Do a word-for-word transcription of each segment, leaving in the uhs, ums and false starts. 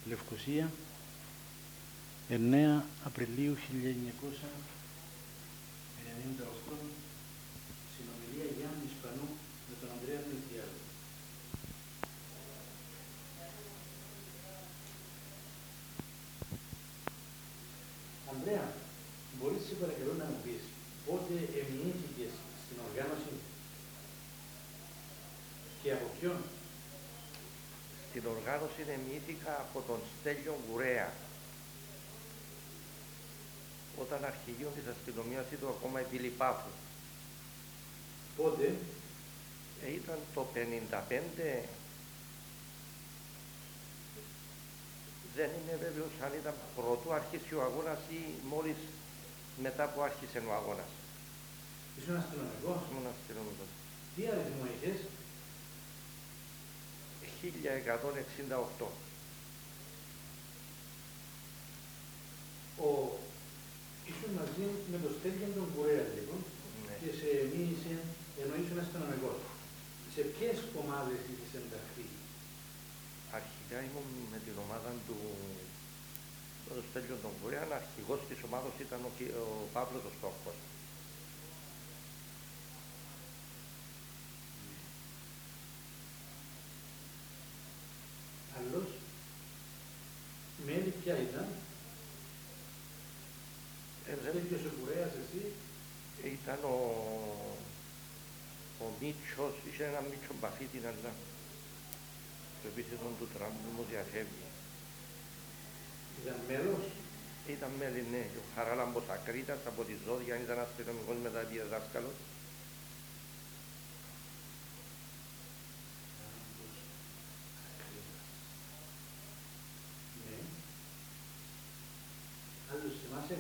Λευκοσία, εννέα Απριλίου χίλια εννιακόσια ενενήντα οκτώ, συνομιλία Γιάννη Ισπανού με τον Ανδρέα Μιλτιάδη. Ανδρέα, μπορείς σε παρακαλώ να μου πεις πότε εμοιήθηκες στην οργάνωση και από ποιον? Στην οργάνωση εμοιήθηκα από τον Στέλιο Κουρέα. Όταν αρχηγείο της αστυνομίας ήταν ακόμα επί Λιπάφου. Πότε? Ε, ήταν το πενήντα πέντε, δεν είμαι βέβαιος αν ήταν πρωτού αρχίσει ο αγώνας ή μόλις μετά που άρχισε ο αγώνας. Ήσουν αστυνομικός? Ήμουν αστυνομικός. Τι αριθμό είχες? χίλια εκατόν εξήντα οκτώ. Ο... Ήσουν μαζί με τον Στέλιο τον Κουρέα λοιπόν, ναι. Και σε μίλησε ενώ ήσουν αστυνομικός. Σε ποιες ομάδες είχες ενταχθεί? Αρχικά ήμουν με την ομάδα του το Στέλιο τον Κουρέα, αρχηγός της ομάδας ήταν ο, ο Παύλος ο Στόχος. Άλλος, μέλη ποια ήταν? Ε, Στέλιος ο Κουρέας εσύ? Ήταν ο, ο Μίτσος, είχε ένα Μίτσο Μπαφίτη, αλλά το επίθετο του τραμπού μου διαφεύγει. Ήταν μέλος? Ήταν μέλη, ναι. Ο Χαράλαμπος Ακρίτας από τη Ζώδια, ήταν αστυνομικός μετά διδάσκαλος. Ναι. Άλλος θυμάσαι?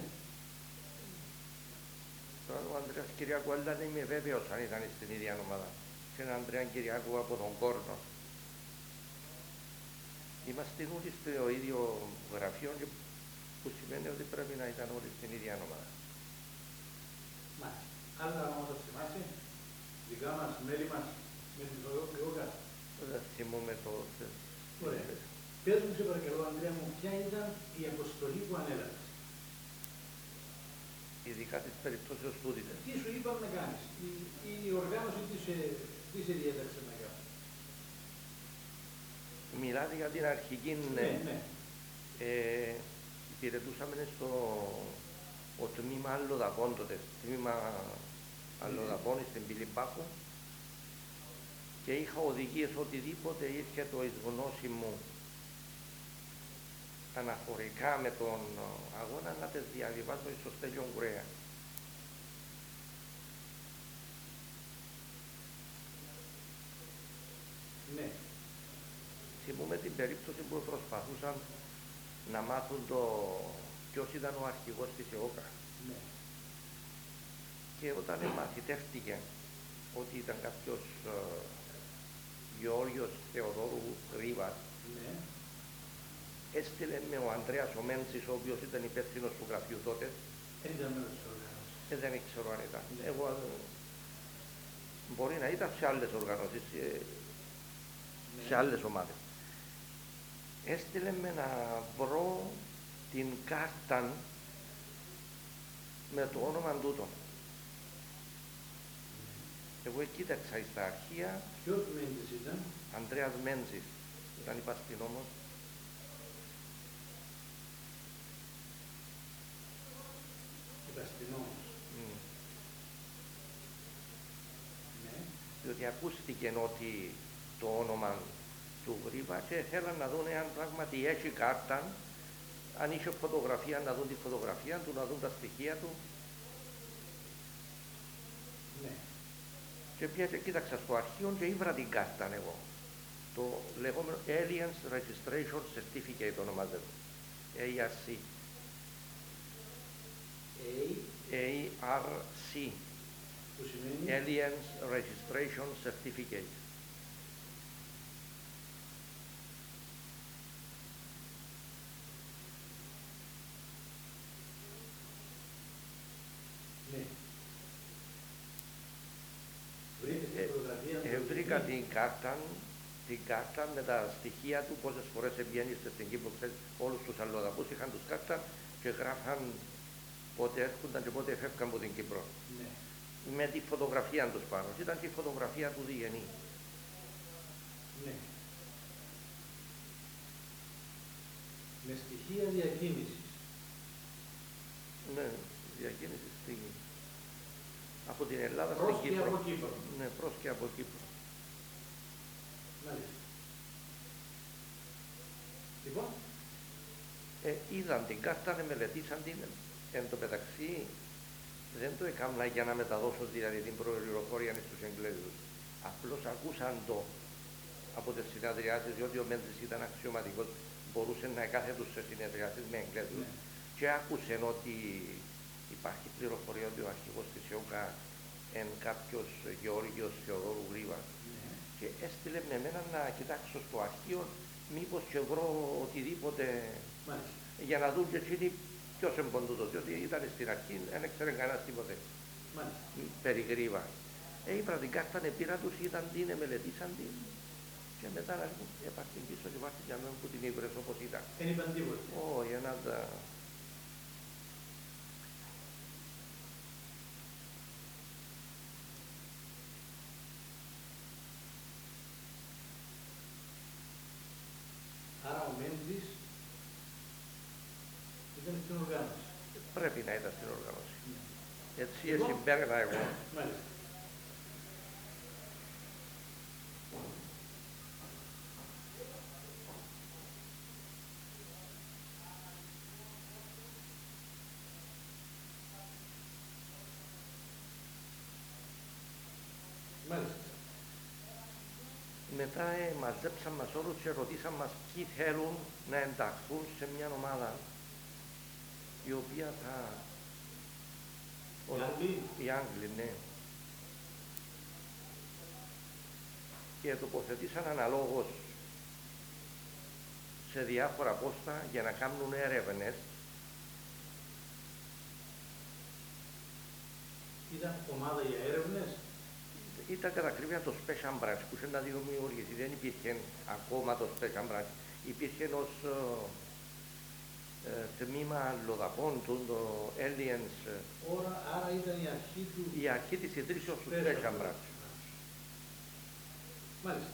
Τώρα ο Ανδρέας Κυριακού, αλλά δεν είμαι βέβαιος αν ήταν στην ίδια ομάδα. Και έναν Ανδρέα Κυριακού από τον Κόρνο. Είμαστε όλοι στο ίδιο γραφείο, που σημαίνει ότι πρέπει να ήταν όλοι στην ίδια ομάδα. Μάλιστα. Άλλα ονόματα θυμάσαι? Δικά μας, μέλη μας, με την Φιόγκα? Δεν θυμούμαι το... Ωραία. Πες μου σε παρακαλώ, Ανδρέα μου, ποια ήταν η αποστολή που ανέλαβες? Ειδικά τις περιπτώσεις τούτης. Τι σου είπαν να κάνεις? Η, η οργάνωση τι σε, τι σε διέταξε να κάνεις? Μιλάτε για την αρχική, ναι. ναι. Ε, υπηρετούσαμε στο ο τμήμα Αλλοδαπών τότε, τμήμα Αλλοδαπών στην Πιλιπάχου, και είχα οδηγίες οτιδήποτε ήρθε το εις γνώση μου αναφορικά με τον αγώνα να τις διαβιβάσω στο Στέλιο Κουρέα. Ναι. Θυμούμαι την περίπτωση που προσπαθούσαν να μάθουν το ποιος ήταν ο αρχηγός της ΕΟΚΑ. Ναι. Και όταν μαθητεύτηκε ότι ήταν κάποιος ε, Γεώργιος Θεοδόρου Ρίβας, ναι. έστειλε με ο Ανδρέας ο Μέντσης, ο οποίος ήταν υπεύθυνος του γραφείου τότε. Δεν ήταν μέλος της οργάνωσης. Ε, δεν ξέρω αν ήταν. Ναι. Εγώ, μπορεί να ήταν σε άλλες οργανώσεις, σε, ναι. σε άλλες ομάδες. Έστειλε με να βρω την κάρτα με το όνομα τούτο. Εγώ κοίταξα στα αρχεία. Ποιος Μέντσης ήταν? Ανδρέας Μέντσης, ήταν υπαστηνόμος. Υπαστηνόμος. Mm. Ναι. Διότι ακούστηκε ότι το όνομα του Γρήβα και θέλαν να δουν αν πράγματι έχει κάρτα, αν είχε φωτογραφία, να δουν τη φωτογραφία του, να δουν τα στοιχεία του. Ναι. Και πια και κοίταξα στο αρχείο και ήβρα την κάρτα εγώ. Το λεγόμενο Aliens Registration Certificate ονομάζεται. έι αρ σι. έι αρ σι. Που σημαίνει? Aliens Registration Certificate. Ναι. Ε, ε, βρήκα την κάρτα, στην κάρτα με τα στοιχεία του, πόσες φορές βγαίνει στην Κύπρο. Όλους τους αλλοδαπούς είχαν τους κάρτα και γράφαν πότε έρχονταν και πότε φεύγαν από την Κύπρο. Ναι. Με τη φωτογραφία τους πάνω. Ήταν και η φωτογραφία του διγενή. Ναι. Με στοιχεία διακίνησης. Ναι, διακίνηση στη... από την Ελλάδα προς στην Κύπρο. Και από Κύπρο. Ναι, προς και από Κύπρο. Μάλιστα. Λοιπόν. Ε, είδαν την κάρτα, μελετήσαν την, εν τω μεταξύ δεν το έκανα για να μεταδώσω δηλαδή την πληροφορία στους Εγγλέζους. Απλώς ακούσαν το από τις συνεδριάσεις, διότι ο Μέντζης ήταν αξιωματικός, μπορούσε να κάθεται σε συνεδριάσεις με Εγγλέζους, ναι. Και άκουσε ότι υπάρχει πληροφορία ότι ο αρχηγός της ΕΟΚΑ είναι κάποιος Γεώργιος Θεοδόρου Γρήβα, ναι. Και έστειλε με μένα να κοιτάξω στο αρχείο μήπως και βρω οτιδήποτε, μάλιστα, για να δουν και εκείνοι ποιος εμποντούτο, διότι ήταν στην αρχή, δεν έξερε κανένας τίποτε, μάλιστα, περί Γρήβα. Ε, είπα την κάρτα, πήρα τους, είδαν την, μελετήσαν την και μετά έπαρχε πίσω και βάρθη για μένα που την ήβρες όπως ήταν. Δεν είπαν τίποτε. Όχι, ένα... Άρα ο Μέντζης ήταν στην οργάνωση. Πρέπει να ήταν στην οργάνωση. Ναι. Έτσι Εγώ... συμπέρανα εγώ. Μάλιστα. Μάλιστα. Μετά ε, μαζέψαν μας όλους και ρωτήσαν μας ποιοι θέλουν να ενταχθούν σε μια ομάδα η οποία θα... Οι Άγγλοι. Οι Άγγλοι, ναι. Και τοποθετήσαν αναλόγως σε διάφορα πόστα για να κάνουν έρευνες. Ήταν ομάδα για έρευνες. Ήταν κατά ακρίβεια το Special Branch που είχε να δημιουργηθεί. Δεν υπήρχε ακόμα το Special Branch. Υπήρχε ως ε, τμήμα αλλοδαπών του, το Aliens. Ωρα, άρα ήταν η αρχή του... Η αρχή της ιδρύσεως του Special Branch. Μάλιστα.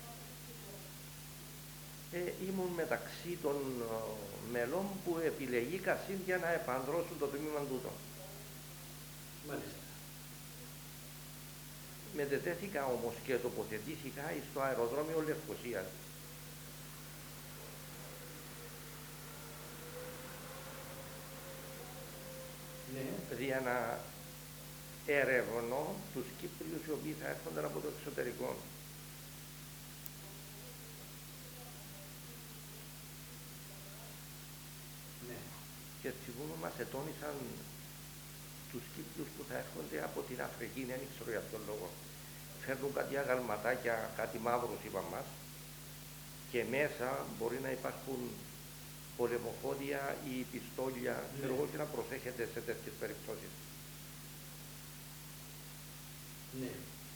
Ε, ήμουν μεταξύ των ε, μελών που επιλεγήκαν για να επανδρώσουν το τμήμα τούτο. Μάλιστα. Μετετέθηκα όμως και τοποθετήθηκα στο αεροδρόμιο Λευκωσίας. Ναι. Για να ερευνώ τους Κύπριους οι οποίοι θα έρχονταν από το εξωτερικό. Ναι. Και έτσι μόνο μας ετώνησαν τους Κύπριους που θα έρχονται από την Αφρική, δεν ξέρω για αυτόν λόγο. Φέρνουν κάτι αγαλματάκια, κάτι μαύρους είπαν μας, και μέσα μπορεί να υπάρχουν πολεμοφόδια ή πιστόλια, ναι. Ξέρω εγώ, και να προσέχετε σε τέτοιες περιπτώσεις. Ναι.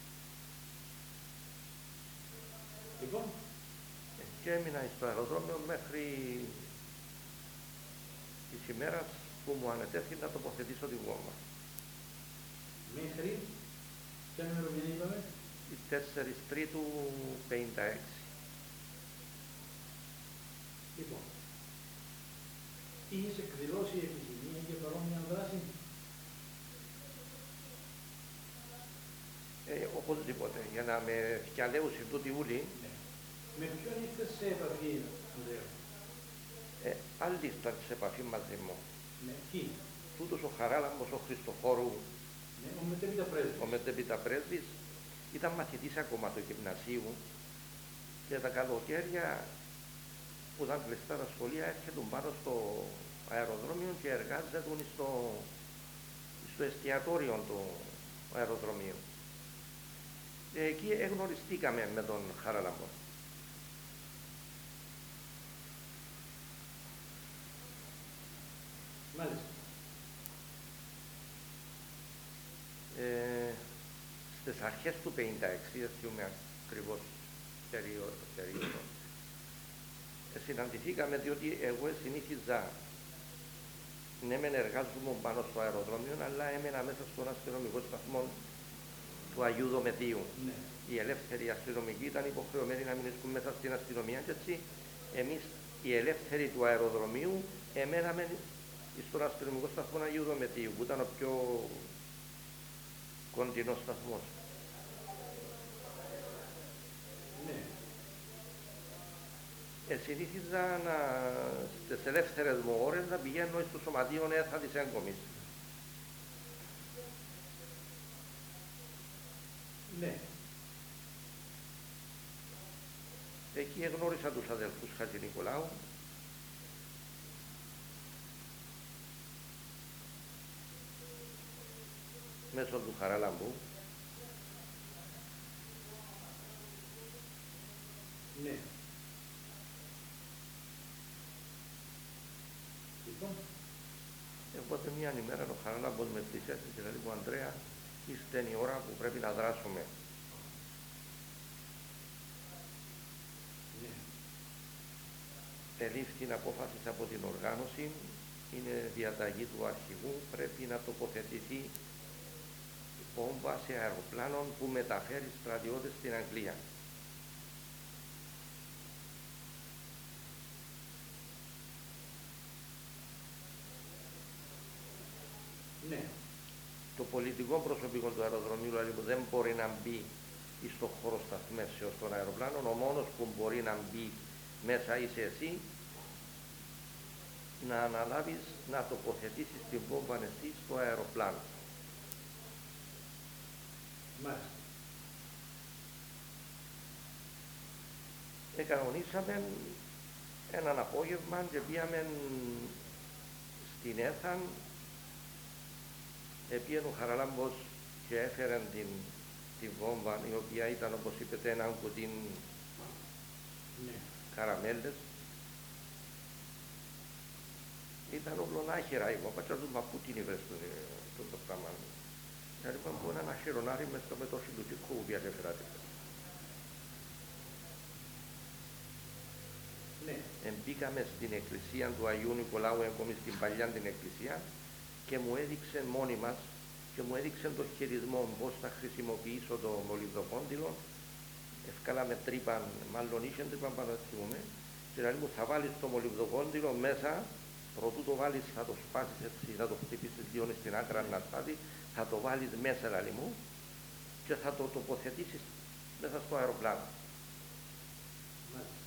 Λοιπόν. Και έμεινα στο αεροδρόμιο μέχρι της ημέρας που μου ανετέθη να τοποθετήσω τη γόμα. Μέχρι, ποια ημερομηνία είπαμε? Η τέσσερις Τρίτου πενήντα έξι. Λοιπόν, είχες εκδηλώσει επιθυμία και παρόμοια δράση? Ε, οπωσδήποτε, για να με φτιαλέουσει τούτη ούλη. Ναι. Με ποιον ήρθες σε επαφή, Ανδρέα? Ε, άλλοι ήρθαν σε επαφή μαζί μου. Ναι, ποιοι? Τούτος ο Χαράλαμπος, ο Χριστοφόρου, ναι, ο μετέπειτα πρέσβης. Ο μετέπειτα πρέσβης ήταν μαθητής ακόμα του γυμνασίου και τα καλοκαίρια που ήταν κλειστά τα σχολεία έρχεται πάνω στο αεροδρόμιο και εργάζεται στο, στο εστιατόριο του αεροδρομίου. Και εκεί εγνωριστήκαμε με τον Χαράλαμπο. Μάλιστα. Ε, στις αρχές του πενήντα έξι, δεν θυμούμαι ακριβώς περίοδο. περίοδο. Ε, συναντηθήκαμε διότι εγώ συνήθιζα, ναι μεν εργάζομαι πάνω στο αεροδρόμιο, αλλά έμενα μέσα στον αστυνομικό σταθμό του Αγίου Δομετίου. Ναι. Οι ελεύθεροι αστυνομικοί ήταν υποχρεωμένοι να μείνουν μέσα στην αστυνομία και έτσι εμείς οι ελεύθεροι του αεροδρομίου εμέναμε στον αστυνομικό σταθμό Αγίου Δομετίου, που ήταν ο πιο κοντινός σταθμός. Ναι. Ε, συνήθιζα να, στις ελεύθερες μου ώρες να πηγαίνω στο σωματείο ΕΘΑ της έγκομης. Ναι. Εκεί εγνώρισα τους αδελφούς Χατζηνικολάου. Μέσω του Χαράλαμπου. Ναι. Λοιπόν. Οπότε μια ημέρα ο Χαράλαμπος με πλησιάζει και λέει μου, Ανδρέα, ήρθε η ώρα που πρέπει να δράσουμε. Ναι. Ελήφθη την απόφαση από την οργάνωση, είναι διαταγή του αρχηγού, πρέπει να τοποθετηθεί βόμβα σε αεροπλάνων που μεταφέρει στρατιώτες στην Αγγλία. Ναι. Το πολιτικό προσωπικό του αεροδρομίου δηλαδή, που δεν μπορεί να μπει στον χώρο σταθμεύσεως των αεροπλάνων, ο μόνος που μπορεί να μπει μέσα είσαι εσύ, να αναλάβεις να τοποθετήσεις την βόμβα εσύ στο αεροπλάνο. Μάλιστα. Εκανονίσαμε έναν απόγευμα και πήγαμε στην ΕΘΑ. Επήγαινε ο Χαραλάμπος και έφερε την, την βόμβα, η οποία ήταν, όπως είπετε, ένα κουτί Ναι. καραμέλες. Ήταν ογλονάχερα η βόμβα, και του μα πού την είπες το πράγμα. Και λοιπόν που ένα χειρονάρι μες στο μετώσι του τυχού που έφερα. Ναι. Εμπήκαμε στην εκκλησία του Αγίου Νικολάου, ακόμη στην παλιά την εκκλησία, και μου έδειξε μόνοι μας και μου έδειξε το χειρισμό πώς θα χρησιμοποιήσω το μολυβδοκόντυλο. Ευκάλαμε τρύπαν, μάλλον είχε τρύπαν πάνω θυμούμε, και δηλαδή μου θα βάλεις το μολυβδοκόντυλο μέσα, προτού το βάλεις θα το σπάσεις έτσι, θα το χτυπήσεις δύο στην άκρα να σπάσει, θα το βάλεις μέσα δηλαδή μου και θα το τοποθετήσεις μέσα στο αεροπλάνο. Μάλιστα.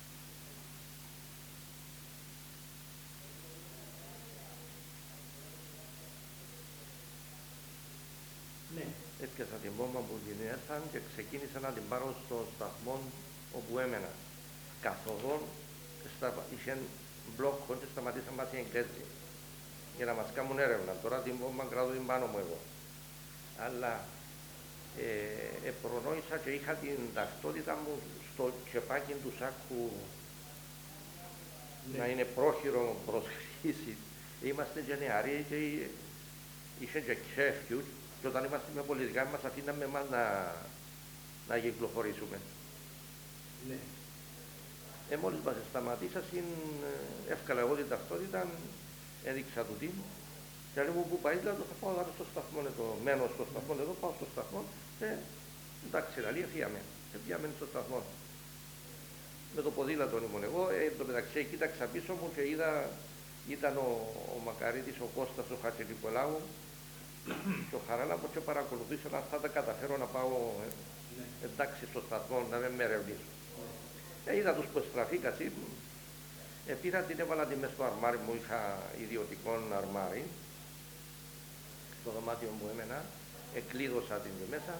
Ναι. Έπιασα την βόμβα που την έρθαν και ξεκίνησα να την πάρω στο σταθμό όπου έμενα. Καθοδόν είχε μπλόκο και σταματήσαν μας οι Εγγλέζοι για να μας κάνουν έρευνα. Τώρα την βόμβα κρατώ την πάνω μου εγώ. Αλλά ε, ε, προνόησα και είχα την ταυτότητα μου στο τσεπάκι του σάκου, ναι, να είναι πρόχειρο προς χρήση. Είμαστε και νεαροί και είχε και ξέφτιους. Και όταν είμαστε με πολιτικά μας αφήναμε εμάς να, να κυκλοφορήσουμε. Ναι. Ε, μόλις μας σταματήσα, εύκολα εγώ την ταυτότητα, έδειξα του τι. Και λέει μου που πάει, δηλαδή θα πάω στο σταθμό εδώ, μένω στο σταθμό εδώ, πάω στο σταθμό. Ε, εντάξει, δηλαδή έφυγαμε, έφυγαμε στο σταθμό. Με το ποδήλατο ήμουν εγώ, ε, εν τω μεταξύ κοίταξα πίσω μου και είδα, ήταν ο, ο Μακαρίτης, ο Κώστας, ο Χατζηνικολάου, και ο Χαράλαμπος και παρακολουθήσω αν θα τα καταφέρω να πάω ε, ναι. εντάξει στο σταθμό, να μην με ερευνήσω. Ναι. Ε, είδα τους που στραφήκασαι, ε, πήρα την, έβαλα την μες στο αρμάρι μου, είχα ιδιωτικό αρμάρι, στο δωμάτιο μου έμενα, εκλείδωσα την και μέσα.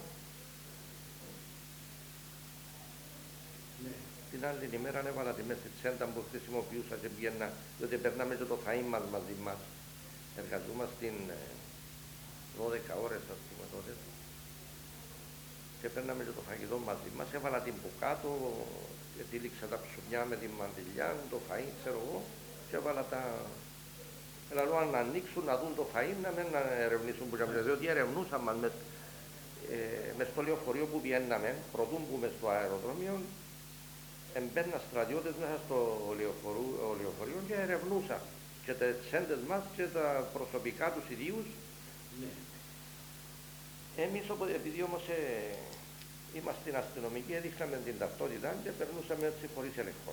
Ναι. Την άλλη ημέρα έβαλα τη μέσα στη τσέντα που χρησιμοποιούσα και πήγαινα, διότι περνάμε και το φαΐ μας μαζί μας. Εργαζόμαστε δώδεκα ώρες ας πούμε τότε και παίρναμε και το φαγητό μαζί μας, έβαλα την που κάτω, τύλιξα τα ψουμιά με την μαντιλιά, το φαΐ ξέρω εγώ και έβαλα τα... Ελαλό να ανοίξουν, να δουν το φαΐ, να μην ερευνήσουν που είχαμε, διότι ερευνούσαν μας μες, ε, μες στο λεωφορείο που πιέναμε, προτού μπούμε στο αεροδρόμιο, Εμπαίναν στρατιώτες μέσα στο λεωφορείο και ερευνούσαν και τα τσέντες μας και τα προσωπικά τους ιδίους. Ναι. Εμείς, επειδή όμως ε, είμαστε αστυνομικοί, έδειχναμε την ταυτότητα και περνούσαμε έτσι χωρίς έλεγχο.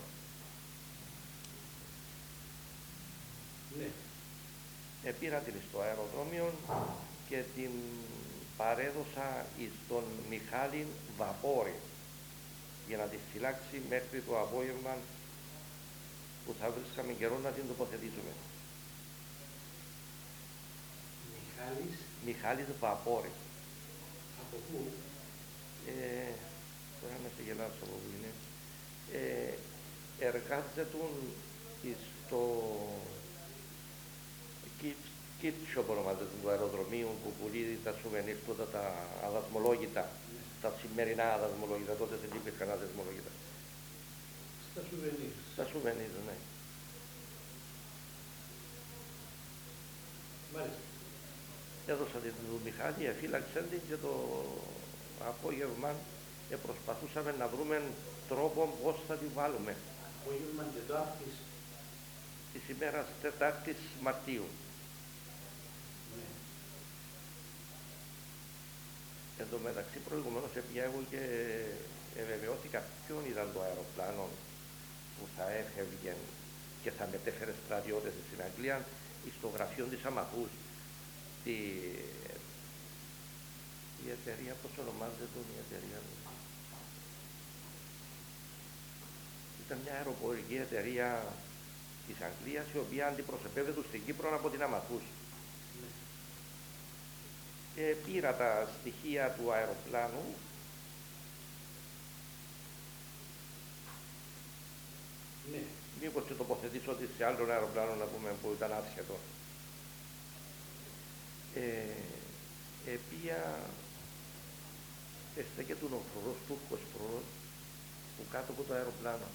Ναι. Επήρα την στο αεροδρόμιο και την παρέδωσα στον Μιχάλη Βαπόρη για να τη φυλάξει μέχρι το απόγευμα που θα βρίσκαμε καιρό να την τοποθετήσουμε. Μιχάλης. Μιχάλης Βαπόρη. Από πού? Ε, τώρα να σε γελάσω από πού είναι. Ε, εργάζεται στο Κίτσιο που ονομάζεται του αεροδρομίου που πουλεί τα σουβενίρ, τα αδασμολόγητα, ναι. Τα σημερινά αδασμολόγητα, τότε δεν υπήρχαν αδασμολόγητα. Στα σουβενίρ. Στα σουβενίρ, ναι. Μάλιστα. Έδωσα την του Μιχάλη, εφύλαξε την και το απόγευμα και προσπαθούσαμε να βρούμε τρόπο πώς θα τη βάλουμε. Απόγευμα Τετάρτης. Της ημέρας Τετάρτης Μαρτίου. Ναι. Εν τω μεταξύ προηγουμένως έπια εγώ και ευεβαιώθηκα ποιον ήταν το αεροπλάνο που θα έφευγε και θα μετέφερε στρατιώτες στην Αγγλία στο γραφείο της Αμαθούς. Τη... η εταιρεία, πώς ονομάζεται η εταιρεία? Ήταν μια αεροπορική εταιρεία της Αγγλίας η οποία αντιπροσωπεύεται στην Κύπρο από την Αμαθούς. Ναι. Και πήρα τα στοιχεία του αεροπλάνου ναι. Μήπως και τοποθετήσω ότι σε άλλον αεροπλάνο να πούμε που ήταν άσχετο. Ε, επία έστεκε του νοφρουρός Τούρκος πρός που κάτω από το αεροπλάνο.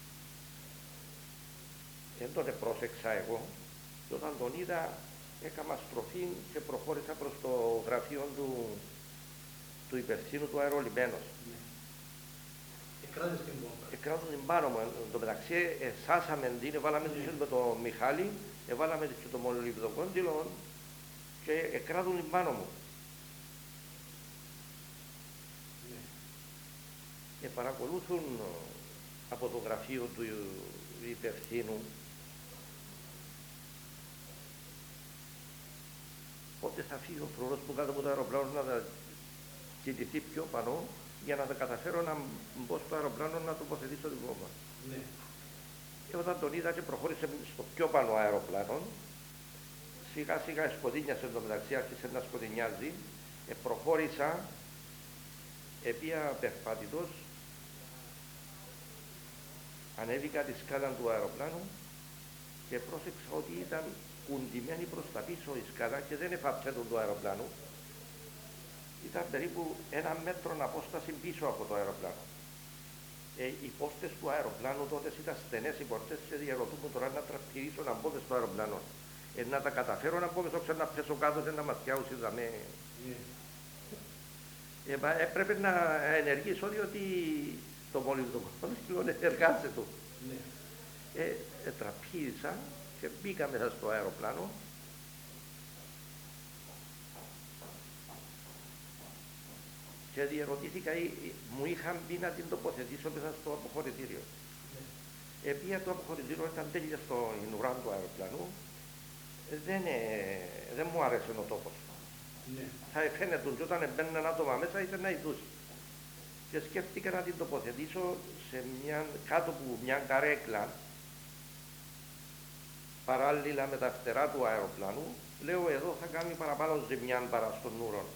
Εν τότε πρόσεξα εγώ και όταν τον είδα έκανα στροφή και προχώρησα προς το γραφείο του, του υπευθύνου του αερολιμένος. Ναι. Εκράτησε την πόμπα. Εκράτησε την πάνω μου. Εν τω μεταξύ εσάσαμε την, έβαλαμε την με το Μιχάλη, έβαλαμε και το μολυβδοκόντυλο και εκράτουν την πάνω μου. Ναι. Και παρακολούθουν από το γραφείο του υπευθύνου πότε θα φύγει ο φρουρός που κάτω από το αεροπλάνο να τα κινηθεί πιο πάνω για να τα καταφέρω να μπω στο αεροπλάνο να τοποθετήσω την βόμβα. Ναι. Και όταν τον είδα και προχώρησε στο πιο πάνω αεροπλάνο, σιγά σιγά σκοτεινιάσε, το μεταξύ άρχισε να σκοτεινιάζει, ε, προχώρησα, επία περπάτητος, ανέβηκα τη σκάλα του αεροπλάνου και πρόσεξα ότι ήταν κουντημένη προς τα πίσω η σκάλα και δεν εφάψε τον του αεροπλάνου. Ήταν περίπου ένα μέτρο απόσταση πίσω από το αεροπλάνο. Ε, οι πόρτες του αεροπλάνου τότε ήταν στενές οι πόρτες και διαρωτούμε τώρα να τραπηρίσω να μπω στο αεροπλάνο. Ε, να τα καταφέρω να μπω μέσα ξέρω να πέσω κάτω και να μας πιάουσαι δαμέ. Yeah. Ε, έπρεπε να ενεργήσω διότι το μολυβδοκόντυλο εργάζεται του. Yeah. Ε, ε, τραπήρισα και μπήκα μέσα στο αεροπλάνο. Και διερωτήθηκα, μου είχαν πει να την τοποθετήσω μέσα στο αποχωρητήριο. Yeah. Επία το αποχωρητήριο ήταν τέλεια στην ουρά του αεροπλάνου. Δεν, ε, δεν μου άρεσε ο τόπος. Yeah. Θα φαίνεται και όταν μπαίνουν άτομα μέσα ήθελε να ειδούσει. Και σκέφτηκα να την τοποθετήσω σε μια, κάτω από μια καρέκλα παράλληλα με τα φτερά του αεροπλάνου. Λέω εδώ θα κάνει παραπάνω ζημιά παρά στον ουρό.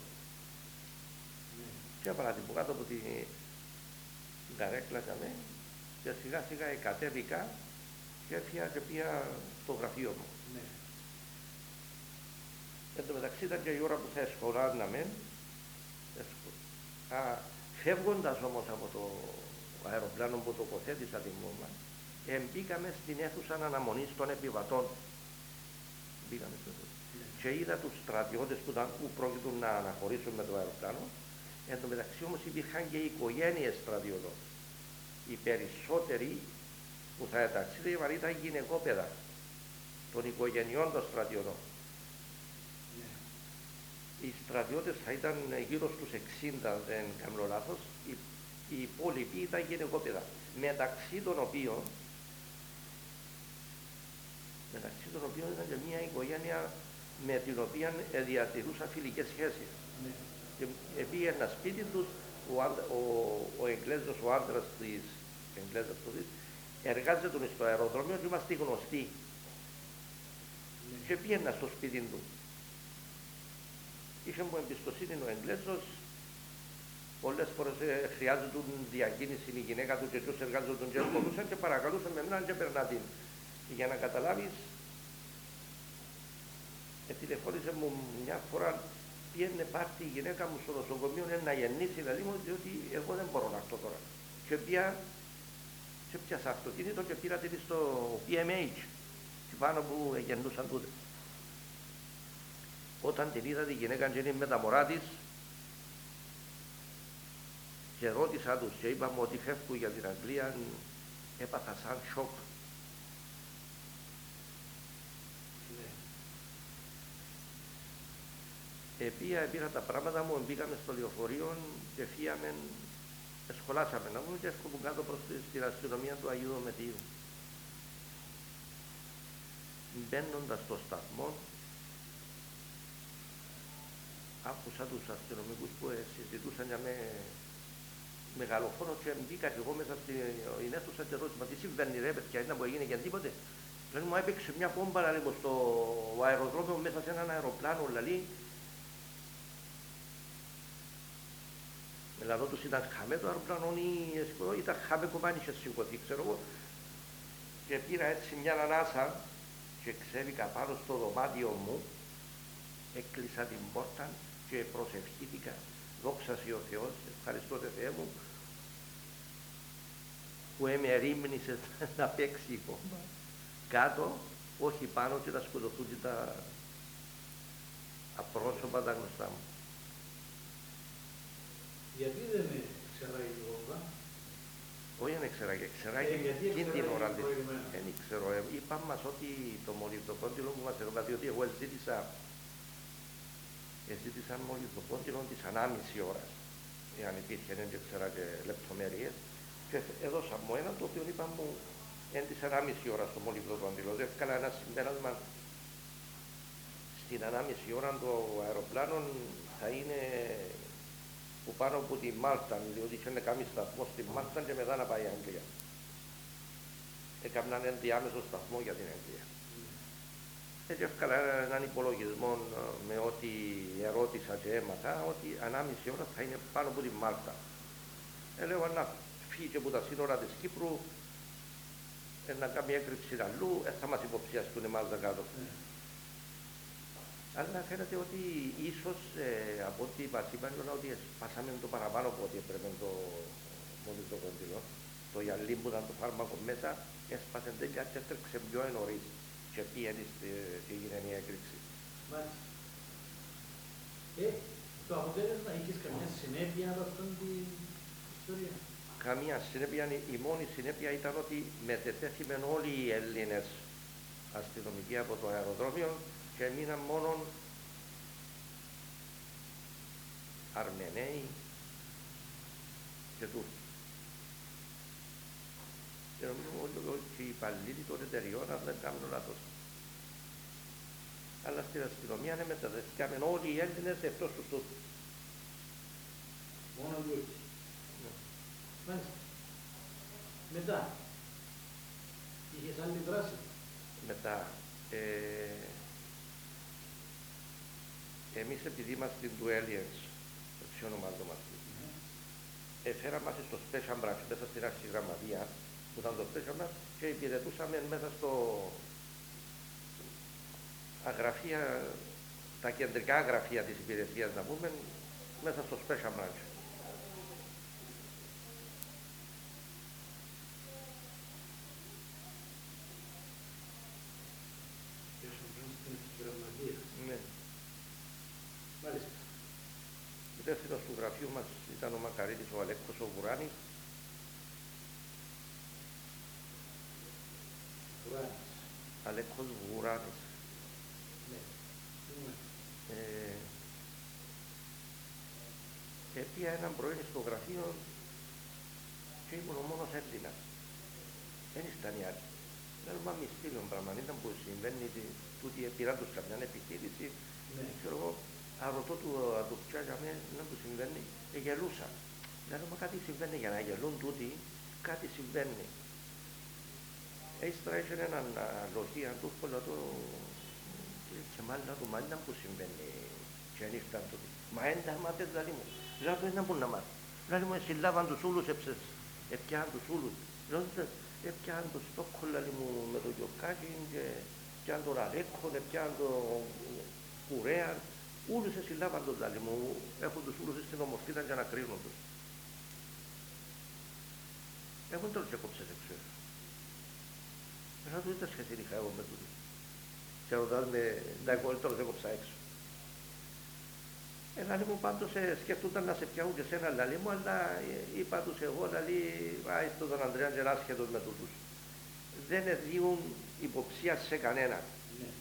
Και έβαλα την που κάτω από την καρέκλα και σιγά σιγά κατέβηκα και έφυγα και πήγα στο γραφείο μου. Ναι. Εν τω μεταξύ ήταν και η ώρα που θα εσχολάναμε. Φεύγοντας όμως από το αεροπλάνο που τοποθέτησα την βόμβα, μπήκαμε στην αίθουσα αναμονής των επιβατών. Μπήκαμε στο ναι. Και είδα τους στρατιώτες που, που πρόκειτουν να αναχωρήσουν με το αεροπλάνο. Εν τω μεταξύ όμως υπήρχαν και οι οικογένειες στρατιωτών, οι περισσότεροι που θα ταξίδευαν ήταν γυναικόπαιδα των οικογενειών των στρατιωτών. Ναι. Οι στρατιώτες θα ήταν γύρω στους εξήντα, αν δεν κάνω λάθος, οι, οι υπόλοιποι ήταν γυναικόπαιδα, μεταξύ των οποίων μεταξύ των οποίων ήταν και μια οικογένεια με την οποία διατηρούσα φιλικές σχέσεις. Ναι. Και πήγαινα σπίτι τους, ο, ο, ο Εγγλέζος, ο άντρας της Εγγλέζας της, εργάζεται στο αεροδρόμιο και είμαστε γνωστοί. Ναι. Και πήγαινα στο σπίτι του. Είχε μου εμπιστοσύνη ο Εγγλέζος, πολλές φορές ε, χρειάζεται διακίνηση η γυναίκα του και τους εργάζονταν και ερχολούσαν και παρακαλούσαν με μένα και περνά την. Για να καταλάβεις, ε, τηλεφώνησε μου μια φορά, πήγαινε πάρτι η γυναίκα μου στο νοσοκομείο να γεννήσει, δηλαδή μου, διότι εγώ δεν μπορώ να έρθω τώρα. Και πια, και πιάσα αυτοκίνητο και πήρα την στο πι εμ έιτς, και πάνω που γεννούσαν τούτε. Όταν την είδα τη γυναίκα και είναι με τα μωρά της, και ρώτησα τους και είπα μου ότι φεύγουν για την Αγγλία, έπαθα σαν σοκ. Επία, πήρα τα πράγματα μου, μπήκαμε στο λεωφορείο και φύγαμε, σχολάσαμε να πούμε και έρχομαι κάτω προς την αστυνομία του Αγίου Δομετίου. Μπαίνοντας στο σταθμό, άκουσα τους αστυνομικούς που συζητούσαν για με μεγαλοφόνο και μπήκα και εγώ μέσα στην αίθουσα και ρώτησα τι συμβαίνει ρε παιδιά, ήταν που έγινε και τίποτε. Λένε μου έπαιξε μια πόμπα λίγο στο αεροδρόμιο μέσα σε έναν αεροπλάνο, δηλαδή. Δηλαδή τους ήταν χαμέ το αεροπλάνο ή ήταν χαμέ κομμάτι είχε σηκωθεί, ξέρω εγώ. Και πήρα έτσι μια ανάσα και ξέβηκα πάνω στο δωμάτιο μου, έκλεισα την πόρτα και προσευχήθηκα. Δόξα σοι ο Θεός, ευχαριστώ τε Θεέ μου, που με ερήμνησες να παίξει η πόμπα κάτω, όχι πάνω και να σκοτωθούν και τα απρόσωπα τα γνωστά μου. Γιατί δεν με ξεράγει η πόμπα? Όχι δεν ξεράγει, ξεράγει εκείνη την ώρα της. Δεν ξέρω, είπαν μας ότι το μολυβδοκόντυλο μου μας έρωγα, διότι εγώ ζήτησα ζήτησα μολυβδοκόντυλο της ανάμιση ώρας, εάν υπήρχε, δεν ξέρα και λεπτομέρειες, και έδωσα μου ένα το οποίο είπα μου εν της ανάμιση ώρα στο μολυβδοκόντυλο. Δεν έκανα ένα συμπέρασμα στην ανάμιση ώρα το αεροπλάνο θα είναι που πάνω από τη Μάλτα, διότι είχε κάνει σταθμό στη Μάλτα και μετά να πάει η Αγγλία. Έκαναν ενδιάμεσο σταθμό για την Αγγλία. Έτσι έφκαλα έναν υπολογισμό με ό,τι ερώτησα και έμαθα ότι ανάμιση ώρα θα είναι πάνω από τη Μάλτα. Έλεγα να φύγει και από τα σύνορα της Κύπρου, να κάνει έκρηξη αλλού, ε, θα μας υποψιαστούν εμάς να κάτω. Mm. Αλλά φαίνεται ότι ίσως ε, από ό,τι μας είπαν ότι σπάσαμε το παραπάνω από ό,τι έπρεπε το μολυβδοκόντυλο. Το γυαλί που ήταν το φάρμακο μέσα έσπασε τέτοια και έτρεξε πιο νωρίς και πήγαινε στη γυναική έκρηξη. Μάλιστα. Ε, το αποτέλεσμα είχες καμιά συνέπεια από αυτήν την ιστορία? Καμία συνέπεια, η μόνη συνέπεια ήταν ότι μετετέθηκαν όλοι οι Έλληνες αστυνομικοί από το αεροδρόμιο και έμειναν μόνο Αρμεναίοι και Τούρκοι. Και νομίζω ότι οι υπαλλήλοι των εταιριών, αν δεν κάνουν λάθος. Αλλά στην αστυνομία ναι, μετατέθηκαν όλοι οι Έλληνες εκτός τους Τούρκους. Μόνο Τούρκοι. Ναι. Μάλιστα. Μετά, είχες άλλη δράση? Μετά, ε, εμείς επειδή είμαστε του Aliens, έτσι ονομάζομαστε, mm-hmm. έφερα μας στο Special Branch, μέσα στην αρχηγραμματεία, που ήταν το Special Branch, και υπηρετούσαμε μέσα στο αγραφεία, τα κεντρικά γραφεία της υπηρεσίας, να πούμε, μέσα στο Special Branch. Ο υπεύθυνος του γραφείου μας ήταν ο Μακαρίτης, ο Αλέκος, ο Βουράνης, Βουράνης. Αλέκος Βουράνης. Ναι. Ναι. Ε, Έπια έναν πρωί στο γραφείο και ήμουν ο μόνος Έλληνας. Δεν ήταν οι άλλοι. Λέω, μα μυστήριο πράγμα, ήταν που συμβαίνει τούτη πειρά τους καμιά επιχείρηση. Ναι. Ξέρω εγώ, αρωτώ του αδουκτιά για μένα να που συμβαίνει, ε, γελούσα. Λέω, μα κάτι συμβαίνει για να γελούν τούτοι, κάτι συμβαίνει. Ύστερα είχε έναν λογία του, πολλά του, και μάλλον του, μα ήταν που συμβαίνει και δεν ήρθαν τούτοι. Μα έντα μάτες, δηλαδή μου. Λέω, το είναι που να μάθει. Δηλαδή μου, συλλάβαν τους ούλους, έπιαν τους ούλους. Λέω, έπιαν το Στόκχολα μου με το Γιοκάκι και έπιαν τον Αλέκο, έπιαν τον Κουρέα. Ούλους συλλάβαν τον δηλαδή μου, έχουν τους ούλους στην ομορφήτα για να κρίνουν τους. Έχουν τώρα και κόψες έξω. Ενώ του ήταν σχέση είχα εγώ με τούτο. Και ρωτάς με, να εγώ τώρα δεν κόψα έξω. Ε, λαλή μου πάντως ε, σκέφτονταν να σε πιάουν και σένα λαλή μου, αλλά ε, είπα τους εγώ λαλή, άι στον Ανδρέα και άσχετος με τούτους. Δεν εδίουν υποψία σε κανένα. Ναι.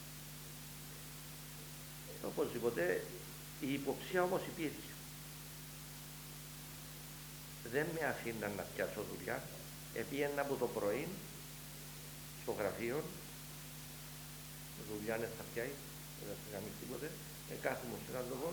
Οπωσδήποτε, η υποψία όμως υπήρχε. Δεν με αφήναν να πιάσω δουλειά, επήγαινα από το πρωί στο γραφείο, δουλειά είναι θα πιάει, δεν θα κάνει τίποτε, ε, κάθομαι σε έναν λόγο,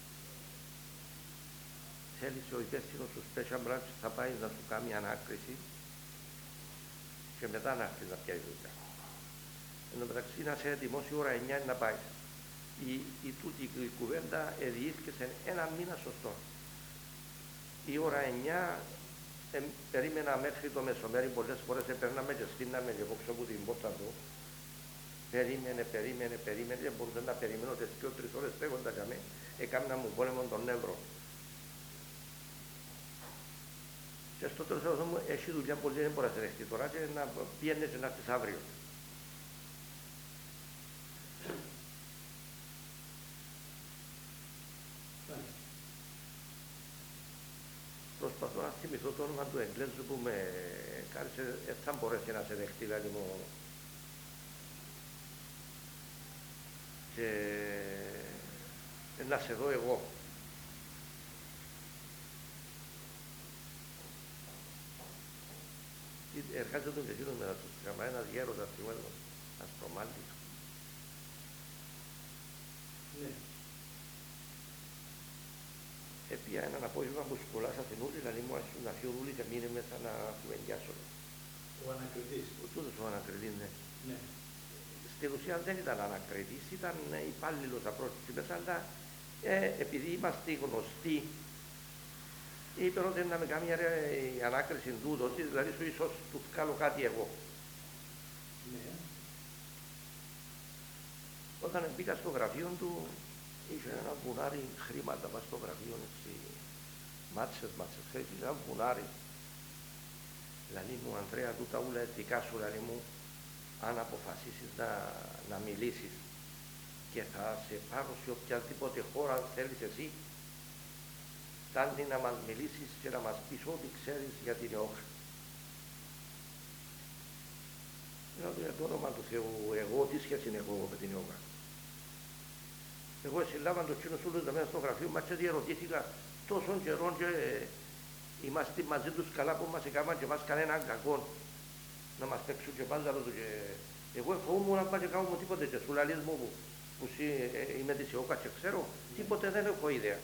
θέλησε ο υπεύθυνος του Special Branch θα πάει να σου κάνει ανάκριση και μετά να έρθει να πιάει δουλειά. Εν τω μεταξύ να είσαι έτοιμος η ώρα εννιά να πάει. Η, η τούτη η κουβέντα διήρκεσε ένα μήνα σωστό. Η ώρα εννιά ε, περίμενα μέχρι το μεσομέρι, πολλές φορές έπαιρναμε και στείναμε και κόψω από την πόρτα του. Περίμενε, περίμενε, περίμενε, δεν μπορούσα να περιμένω τις δύο τρεις ώρες στέγοντα για μένα, έκανα μου πόλεμο τον νεύρο. Και στο τέλος μου, έχει δουλειά πολύ, δεν μπορεί να σε δεχτεί τώρα και να πιένες να έρθεις αύριο. Προσπαθώ να θυμηθώ το όνομα του Εγγλέζου που με κάλεσε, δεν θα μπορέσει να σε δεχτεί, δηλαδή μου. Και να σε δω εγώ. Εργάζεται τον και εκείνος μετά τους γραμμά, ένας γέροντας θυμός, αστρομάλτης. Ναι. Έπια έναν απόγευμα που σχολάσα την ούλη, δηλαδή μου άρχισαν να φύγουν ούλοι και μείνε μέσα να κουβεντιάσω. Ο ανακριτής. Ο τούτος ο ανακριτής, ναι. Ναι. Στην ουσία δεν ήταν ανακριτής, ήταν υπάλληλος απρόσκεψη μέσα, αλλά ε, επειδή είμαστε γνωστοί, είπε ότι να με κάνει μια ανάκριση τούτος, δηλαδή σου ίσως του βγάλω κάτι εγώ. Ναι. Όταν μπήκα στο γραφείο του, είχε ένα βουνάρι χρήματα πάνω στο γραφείο, έτσι, μάτσες, μάτσες, ξέρεις, ένα βουνάρι. Λαλή μου, Ανδρέα, τούτα ούλα δικά σου, λαλή μου, αν αποφασίσεις να, να μιλήσεις και θα σε πάρω σε οποιαδήποτε χώρα θέλεις εσύ, φτάνει να μας μιλήσεις και να μας πεις ό,τι ξέρεις για την ΕΟΚΑ. Λέω για το όνομα του Θεού, εγώ τι σχέση έχω με την ΕΟΚΑ. Εγώ συλλάβαν τους κοινούς ούλους μέσα στο γραφείο μας και διερωτήθηκα τόσων καιρών και είμαστε μαζί τους καλά που μας έκαναν και μας κανέναν κακό να μας παίξουν και πάντα του και εγώ φοβούμουν να πάω και κάνω τίποτε και σου λαλείς μου που, που σύ, ε, είμαι της ΕΟΚΑ και ξέρω, τίποτε δεν έχω ιδέα.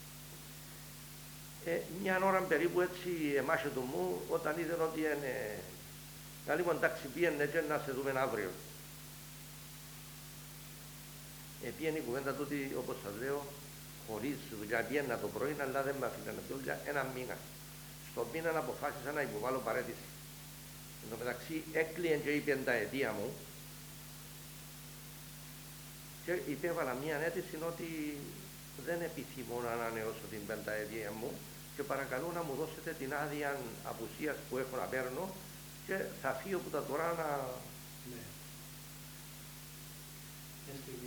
Ε, μια ώρα περίπου έτσι εμάσε του μου όταν είδαν ότι είναι να λίγο εντάξει πήγαινε και να σε δούμε αύριο. Ε, πήγαινε η κουβέντα του ότι όπως σας λέω χωρίς δουλειά πήγαινα το πρωί αλλά δεν με αφήναν να δουλειά ένα μήνα. Στον μήνα αποφάσισα να υποβάλω παρέτηση. Εν τω μεταξύ έκλειεν και η πενταετία μου και υπέβαλα μια αίτηση ότι δεν επιθυμώ να ανανεώσω την πενταετία μου και παρακαλώ να μου δώσετε την άδεια απουσίας που έχω να παίρνω και θα φύγω από τα τώρα να... Ναι. Μια στιγμή.